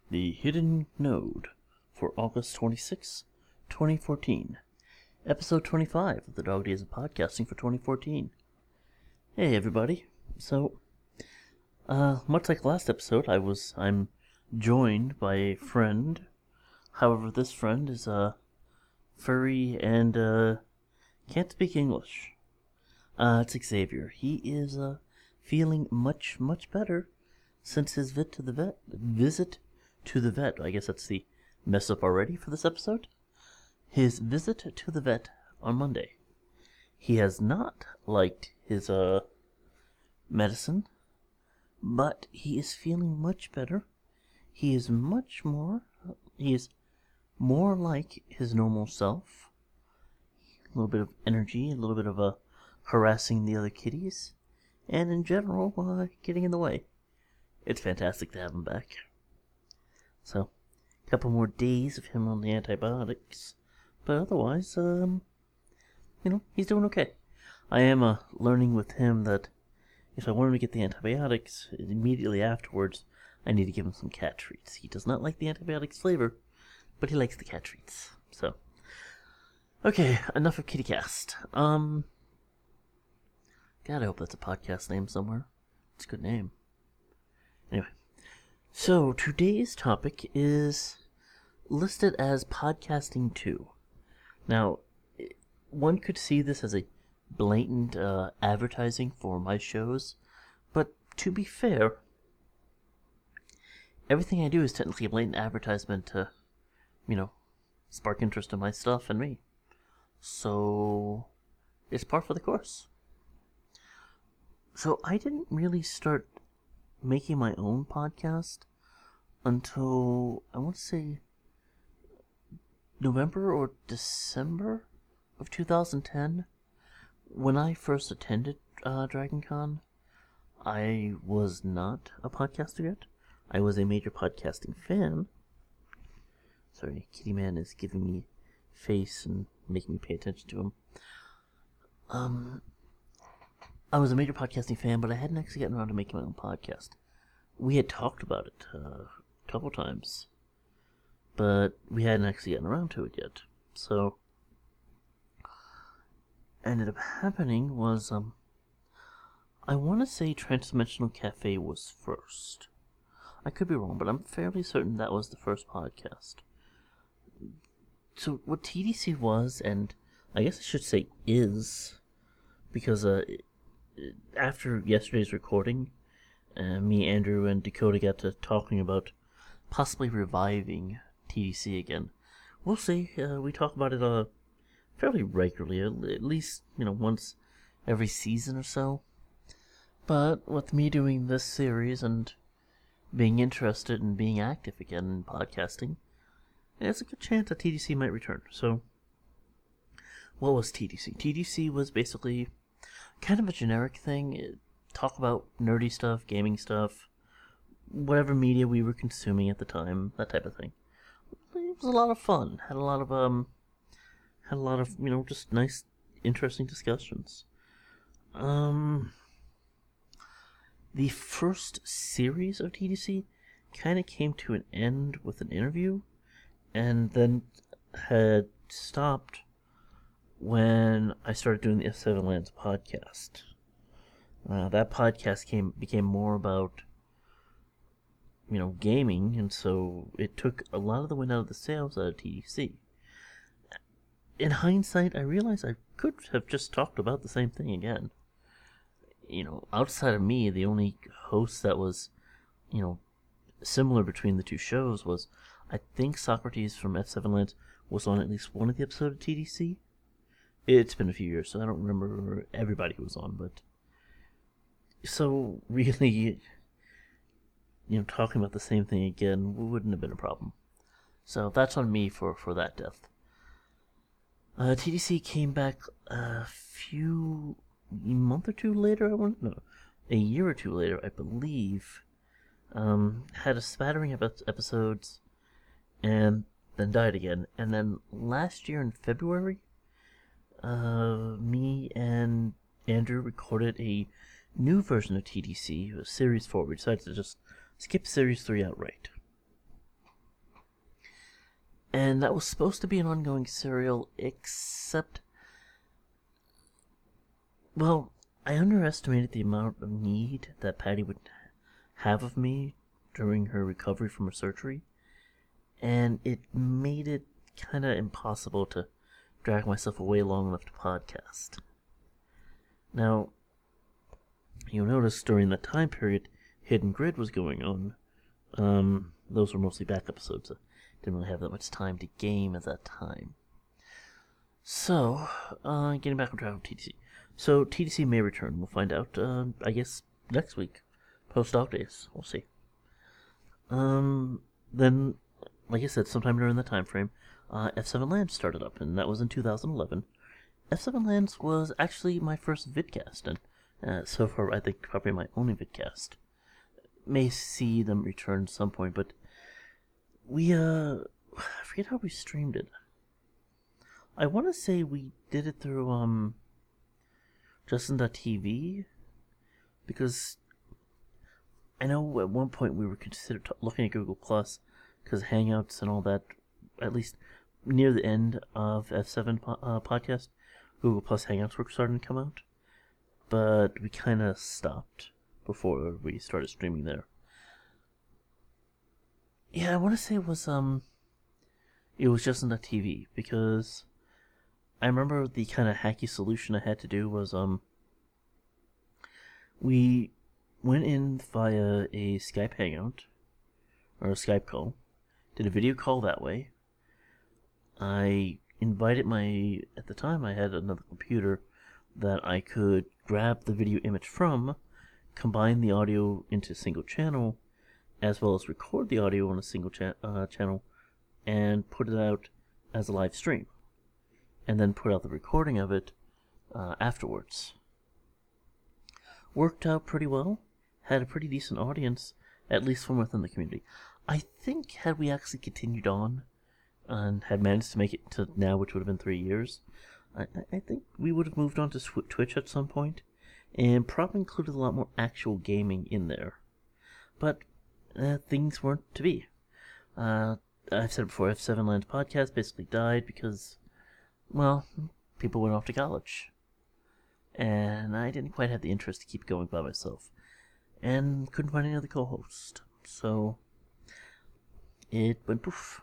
The Hidden Node for August 26, 2014. Episode 25 of the Dog Days of Podcasting for 2014. Hey everybody. So, much like last episode, I'm joined by a friend. However, this friend is furry and can't speak English. It's Xavier. He is feeling much better since his visit to the vet. I guess that's the mess up already for this episode. His visit to the vet on Monday. He has not liked his medicine, but he is feeling much better. He is more like his normal self. A little bit of energy, a little bit of harassing the other kitties, and in general, getting in the way. It's fantastic to have him back. So, a couple more days of him on the antibiotics, but otherwise, he's doing okay. I am learning with him that if I want him to get the antibiotics, immediately afterwards, I need to give him some cat treats. He does not like the antibiotics flavor, but he likes the cat treats. So, okay, enough of KittyCast. God, I hope that's a podcast name somewhere. It's a good name. Anyway, so today's topic is listed as Podcasting 2. Now, one could see this as a blatant advertising for my shows, but to be fair, everything I do is technically a blatant advertisement to, spark interest in my stuff and me. So, it's par for the course. So, I didn't really start making my own podcast until, I want to say, November or December of 2010. When I first attended DragonCon, I was not a podcaster yet. I was a major podcasting fan. Sorry, Kitty Man is giving me face and making me pay attention to him. I was a major podcasting fan, but I hadn't actually gotten around to making my own podcast. We had talked about it a couple times, but we hadn't actually gotten around to it yet. So, ended up happening was, I want to say Transdimensional Cafe was first. I could be wrong, but I'm fairly certain that was the first podcast. So, what TDC was, and I guess I should say is, because after yesterday's recording, me, Andrew, and Dakota got to talking about possibly reviving TDC again. We'll see. We talk about it fairly regularly, at least, once every season or so. But with me doing this series and being interested and being active again in podcasting, there's a good chance that TDC might return. So, what was TDC? TDC was basically kind of a generic thing. Talk about nerdy stuff, gaming stuff, whatever media we were consuming at the time, that type of thing. It was a lot of fun. Had a lot of just nice, interesting discussions. The first series of TDC kind of came to an end with an interview, and then had stopped when I started doing the F7 Lands podcast. That podcast became more about, gaming, and so it took a lot of the wind out of the sails out of TDC. In hindsight, I realized I could have just talked about the same thing again. Outside of me, the only host that was, similar between the two shows was, I think Socrates from F7 Lands was on at least one of the episodes of TDC. It's been a few years, so I don't remember everybody who was on, but... So, really, talking about the same thing again wouldn't have been a problem. So, that's on me for that death. TDC came back a month or two later, a year or two later, I believe. Had a spattering of episodes, and then died again. And then last year in February, me and Andrew recorded a new version of TDC, Series 4. We decided to just skip Series 3 outright. And that was supposed to be an ongoing serial, except, well, I underestimated the amount of need that Patty would have of me during her recovery from her surgery, and it made it kind of impossible to drag myself away long enough to podcast. Now, you'll notice during that time period, Hidden Grid was going on. Those were mostly back episodes. I didn't really have that much time to game at that time. So, getting back on track with TDC. So, TDC may return. We'll find out, I guess, next week. Post-Dog Days. We'll see. Then, like I said, sometime during that time frame, F7 Lands started up, and that was in 2011. F7 Lands was actually my first vidcast, and so far, I think probably my only vidcast. May see them return at some point, but we, I forget how we streamed it. I want to say we did it through, Justin.tv, because I know at one point we were considered looking at Google Plus, because Hangouts and all that, at least near the end of F7 podcast, Google Plus Hangouts were starting to come out, but we kind of stopped before we started streaming there. Yeah, I want to say it was Justin.tv, because I remember the kind of hacky solution I had to do was, we went in via a Skype Hangout, or a Skype call, did a video call that way. I invited at the time I had another computer that I could grab the video image from, combine the audio into a single channel, as well as record the audio on a single channel, and put it out as a live stream, and then put out the recording of it afterwards. Worked out pretty well, had a pretty decent audience, at least from within the community. I think had we actually continued on, and had managed to make it to now, which would have been 3 years, I think we would have moved on to Twitch at some point, and probably included a lot more actual gaming in there. But things weren't to be. I've said it before, F7 Lands podcast basically died because, well, people went off to college. And I didn't quite have the interest to keep going by myself. And couldn't find any other co-host. So, it went poof.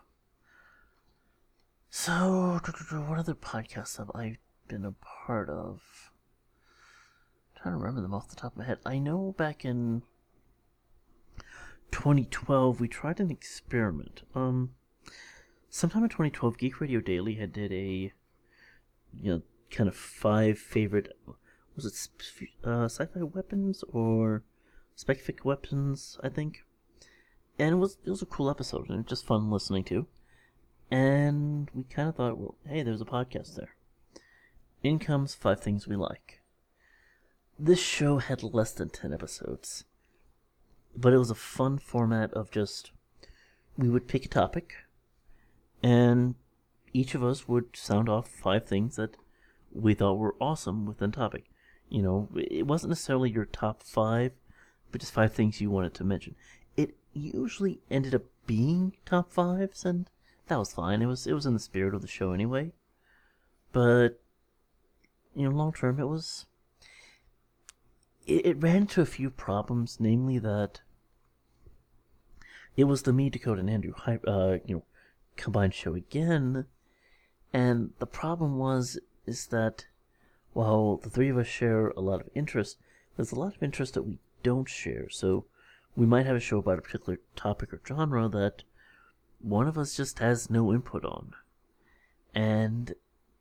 So, what other podcasts have I been a part of? I'm trying to remember them off the top of my head. I know back in 2012 we tried an experiment. Sometime in 2012, Geek Radio Daily had did a, kind of 5 favorite, was it sci-fi weapons or specific weapons, I think. And it was a cool episode, and it was just fun listening to. And we kind of thought, well, hey, there's a podcast there. In comes 5 Things We Like. This show had less than 10 episodes. But it was a fun format of just, we would pick a topic, and each of us would sound off 5 things that we thought were awesome within the topic. It wasn't necessarily your top 5, but just 5 things you wanted to mention. It usually ended up being top 5s, and that was fine. It was in the spirit of the show anyway. But, long term, it ran into a few problems, namely that it was the me, Dakota, and Andrew, combined show again, and the problem is that while the 3 of us share a lot of interest, there's a lot of interest that we don't share. So we might have a show about a particular topic or genre that one of us just has no input on. And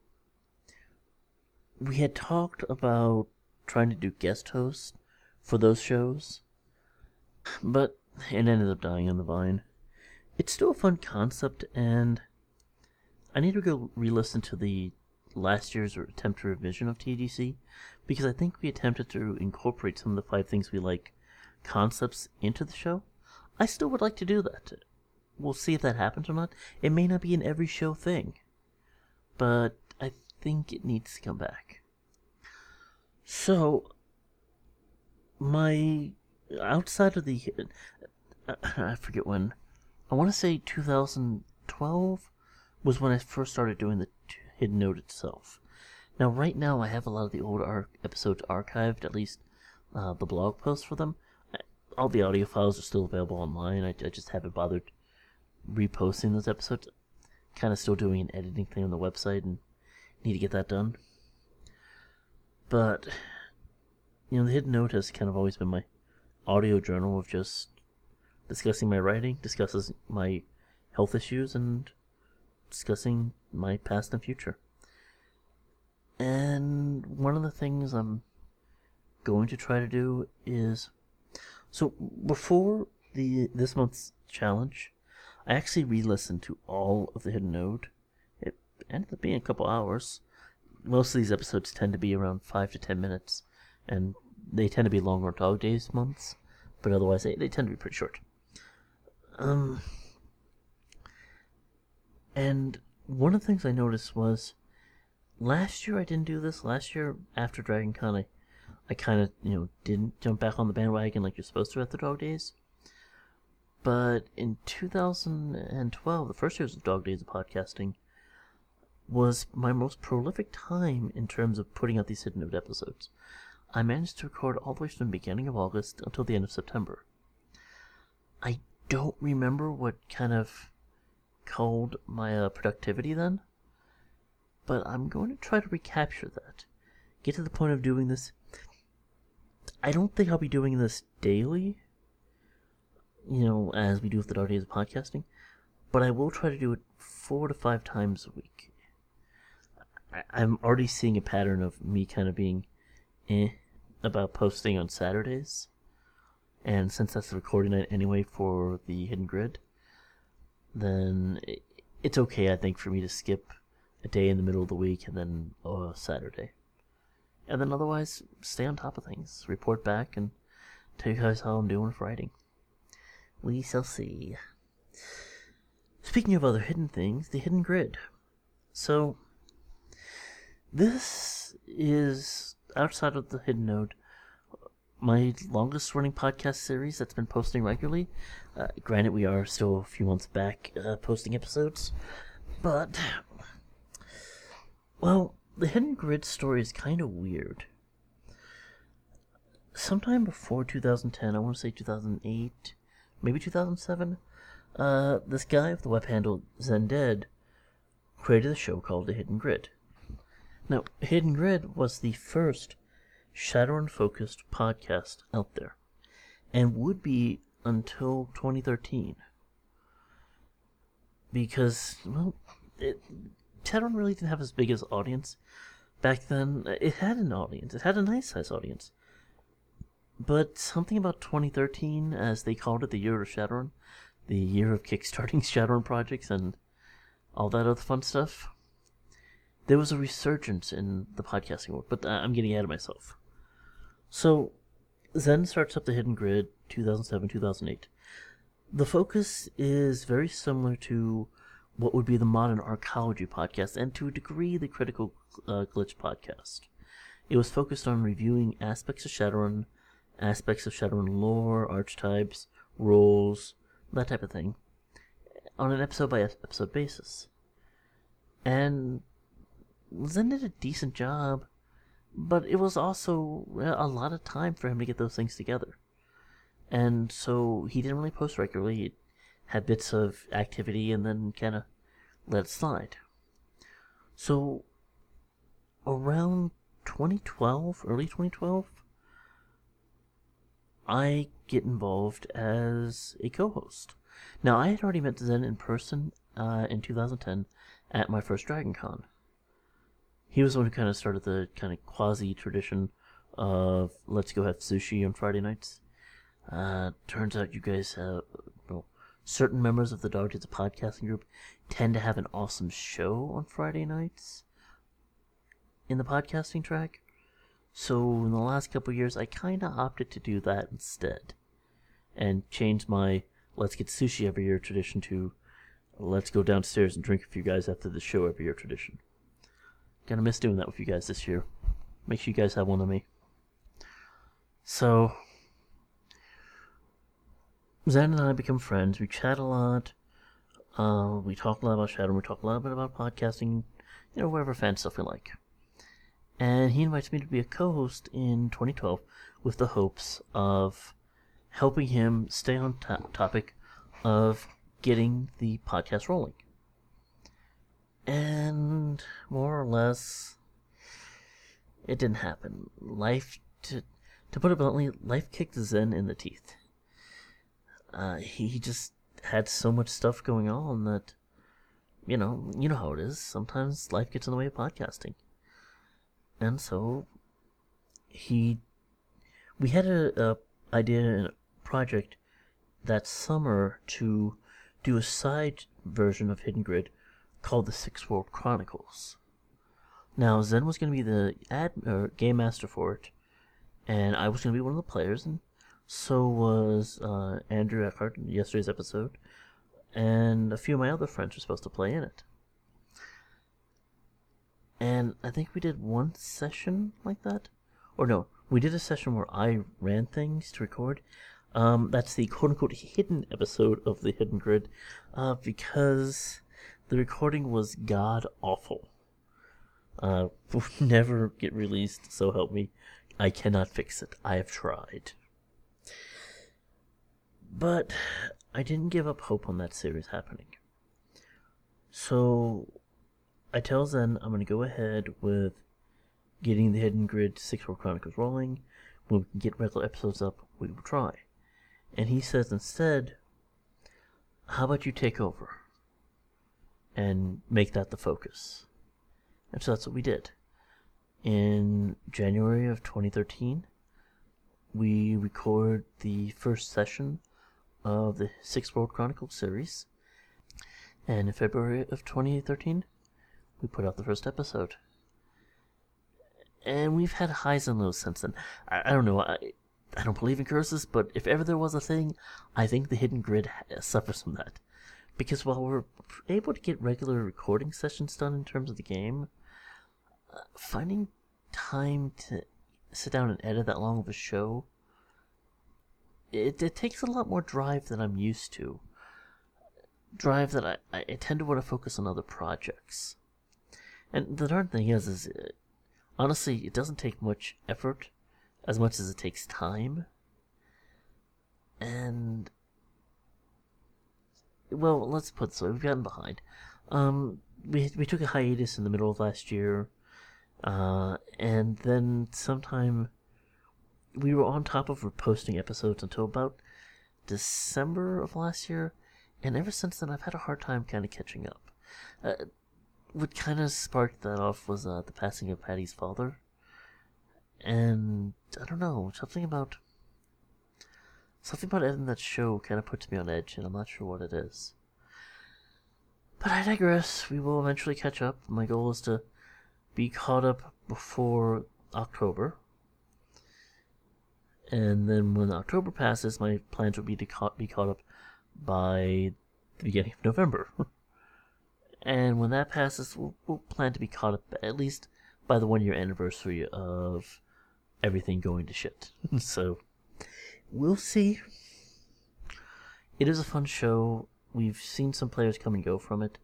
we had talked about trying to do guest hosts for those shows, but it ended up dying on the vine. It's still a fun concept, and I need to go re-listen to the last year's attempt revision of TDC, because I think we attempted to incorporate some of the 5 Things We Like concepts into the show. I still would like to do that. We'll see if that happens or not. It may not be an every show thing, but I think it needs to come back. So, outside of the, I forget when, I want to say 2012 was when I first started doing the Hidden Note itself. Now, right now, I have a lot of the old episodes archived, at least the blog posts for them. All the audio files are still available online. I just haven't bothered reposting those episodes. Kind of still doing an editing thing on the website and need to get that done. But, the Hidden Note has kind of always been my audio journal of just discussing my writing, discussing my health issues, and discussing my past and future. And one of the things I'm going to try to do is... So, before this month's challenge, I actually re-listened to all of the Hidden Note. It ended up being a couple hours. Most of these episodes tend to be around 5 to 10 minutes, and they tend to be longer Dog Days months, but otherwise they tend to be pretty short. And one of the things I noticed was, last year I didn't do this. Last year, after Dragon Con, I kind of, didn't jump back on the bandwagon like you're supposed to at the Dog Days. But in 2012, the first years of Dog Days of podcasting, was my most prolific time in terms of putting out these Hidden Note episodes. I managed to record all the way from the beginning of August until the end of September. I don't remember what kind of called my productivity then, but I'm going to try to recapture that. Get to the point of doing this. I don't think I'll be doing this daily, as we do with the Dog Days of podcasting, but I will try to do it 4 to 5 times a week. I'm already seeing a pattern of me kind of being about posting on Saturdays, and since that's the recording night anyway for the Hidden Grid, then it's okay, I think, for me to skip a day in the middle of the week and then Saturday. And then otherwise, stay on top of things, report back, and tell you guys how I'm doing with writing. We shall see. Speaking of other hidden things, the Hidden Grid. So, this is, outside of the Hidden Note, my longest running podcast series that's been posting regularly. Granted, we are still a few months back posting episodes, but, well, the Hidden Grid story is kind of weird. Sometime before 2010, I want to say 2008, maybe 2007, this guy with the web handle Zendead created a show called The Hidden Grid. Now, Hidden Grid was the first Shadowrun-focused podcast out there, and would be until 2013. Because, well, Shadowrun really didn't have as big as audience. Back then, it had an audience. It had a nice-sized audience. But something about 2013, as they called it, the year of Shadowrun, the year of kickstarting Shadowrun projects and all that other fun stuff, there was a resurgence in the podcasting world, but I'm getting ahead of myself. So, Zen starts up the Hidden Grid 2007, 2008. The focus is very similar to what would be the modern Arcology podcast, and to a degree the Critical Glitch podcast. It was focused on reviewing aspects of Shadowrun lore, archetypes, roles, that type of thing, on an episode-by-episode basis. And Zen did a decent job, but it was also a lot of time for him to get those things together. And so he didn't really post regularly. He had bits of activity and then kind of let it slide. So around 2012, early 2012, I get involved as a co-host. Now, I had already met Zen in person in 2010 at my first Dragon Con. He was the one who kind of started the kind of quasi-tradition of let's go have sushi on Friday nights. Turns out you guys have, certain members of the Dog Days podcasting group tend to have an awesome show on Friday nights in the podcasting track. So in the last couple of years, I kind of opted to do that instead. And changed my let's get sushi every year tradition to let's go downstairs and drink a few guys after the show every year tradition. Gonna miss doing that with you guys this year. Make sure you guys have one of me. So, Zen and I become friends. We chat a lot. We talk a lot about Shadowrun. We talk a lot about podcasting, whatever fan stuff we like. And he invites me to be a co-host in 2012 with the hopes of helping him stay on topic of getting the podcast rolling. And more or less, it didn't happen. To put it bluntly, life kicked Zen in the teeth. He just had so much stuff going on that, you know how it is. Sometimes life gets in the way of podcasting. And so, we had a idea and a project that summer to do a side version of Hidden Grid called the Six World Chronicles. Now, Zen was going to be the game master for it, and I was going to be one of the players, and so was Andrew Eckhart in yesterday's episode, and a few of my other friends were supposed to play in it. And I think we did one session like that. Or no, we did a session where I ran things to record. That's the quote-unquote hidden episode of the Hidden Grid, because the recording was god-awful. Will never get released, so help me. I cannot fix it. I have tried. But I didn't give up hope on that series happening. So I tell Zen I'm going to go ahead with getting the Hidden Grid Six World Chronicles rolling. When we can get regular episodes up, we will try. And he says instead, how about you take over and make that the focus? And so that's what we did. In January of 2013, we recorded the first session of the Six World Chronicles series. And in February of 2013, we put out the first episode. And we've had highs and lows since then. I don't know, I don't believe in curses, but if ever there was a thing, I think the Hidden Grid suffers from that. Because while we're able to get regular recording sessions done in terms of the game, finding time to sit down and edit that long of a show, it takes a lot more drive than I'm used to. Drive that I tend to want to focus on other projects. And the darn thing is honestly, it doesn't take much effort as much as it takes time. And, well, let's put it so, we've gotten behind. We took a hiatus in the middle of last year, and then sometime we were on top of posting episodes until about December of last year, and ever since then I've had a hard time kind of catching up. What kind of sparked that off was the passing of Patty's father, and I don't know, something about editing that show kind of puts me on edge, and I'm not sure what it is. But I digress. We will eventually catch up. My goal is to be caught up before October. And then when October passes, my plans will be to be caught up by the beginning of November. And when that passes, we'll plan to be caught up at least by the 1-year anniversary of everything going to shit. So, we'll see. It is a fun show. We've seen some players come and go from it.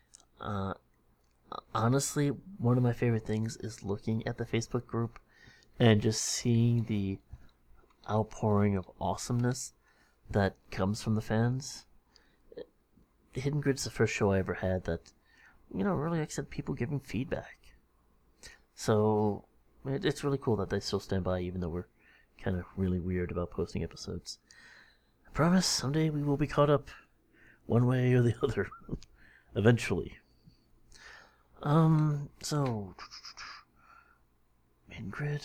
Honestly, one of my favorite things is looking at the Facebook group and just seeing the outpouring of awesomeness that comes from the fans. Hidden Grid's the first show I ever had that, really accept people giving feedback. So, it's really cool that they still stand by even though we're kind of really weird about posting episodes. I promise someday we will be caught up one way or the other. Eventually. So Hidden Grid,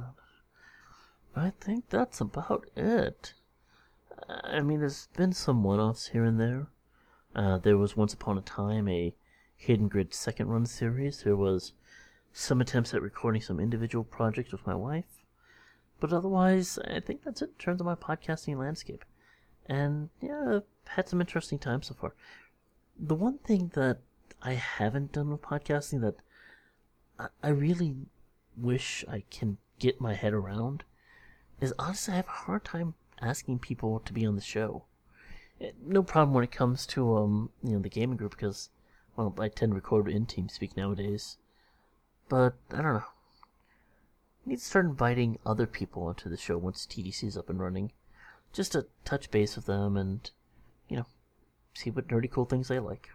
I think that's about it. I mean, there's been some one-offs here and there. There was once upon a time a Hidden Grid second run series. There was some attempts at recording some individual projects with my wife. But otherwise, I think that's it in terms of my podcasting landscape. And yeah, I've had some interesting times so far. The one thing that I haven't done with podcasting that I really wish I can get my head around is honestly I have a hard time asking people to be on the show. No problem when it comes to the gaming group because, well, I tend to record in TeamSpeak nowadays. But I don't know. I need to start inviting other people into the show once TDC is up and running, just to touch base with them and, see what nerdy cool things they like.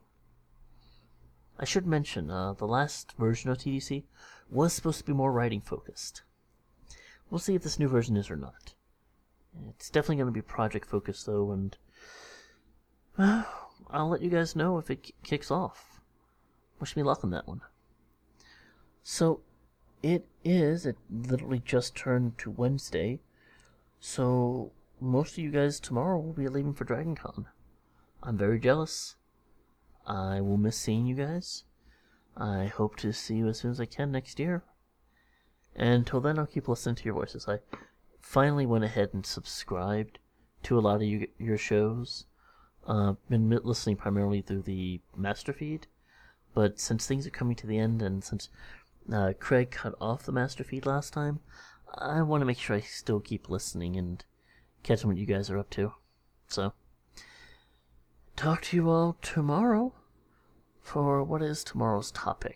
I should mention, the last version of TDC was supposed to be more writing focused. We'll see if this new version is or not. It's definitely going to be project focused though, and I'll let you guys know if it kicks off. Wish me luck on that one. So, it literally just turned to Wednesday, so most of you guys tomorrow will be leaving for Dragon Con. I'm very jealous. I will miss seeing you guys. I hope to see you as soon as I can next year. And until then, I'll keep listening to your voices. I finally went ahead and subscribed to a lot of your shows. Been listening primarily through the master feed, but since things are coming to the end, and since Craig cut off the master feed last time, I want to make sure I still keep listening and catching what you guys are up to. So, talk to you all tomorrow for what is tomorrow's topic.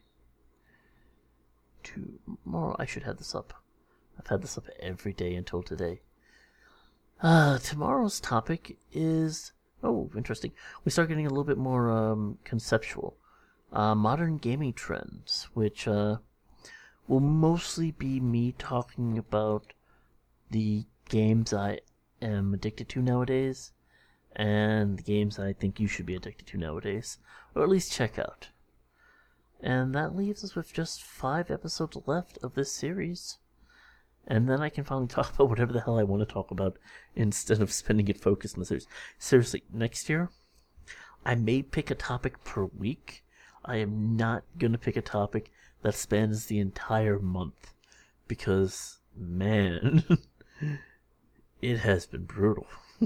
Tomorrow, I should have this up. I've had this up every day until today. Tomorrow's topic is... Oh, interesting. We start getting a little bit more conceptual. Modern gaming trends, which will mostly be me talking about the games I am addicted to nowadays, and the games I think you should be addicted to nowadays, or at least check out. And that leaves us with just 5 episodes left of this series. And then I can finally talk about whatever the hell I want to talk about instead of spending it focused on the series. Seriously, next year, I may pick a topic per week. I am not going to pick a topic that spans the entire month. Because, man, it has been brutal.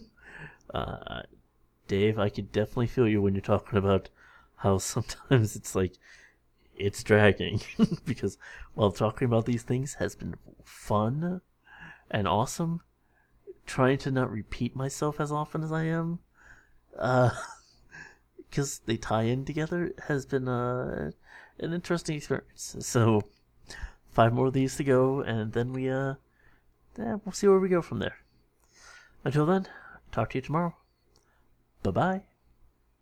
Dave, I can definitely feel you when you're talking about how sometimes it's like, it's dragging. Because while talking about these things has been fun and awesome, trying to not repeat myself as often as I am, because they tie in together, has been an interesting experience. So, 5 more of these to go, and then we'll see where we go from there. Until then, talk to you tomorrow. Bye-bye.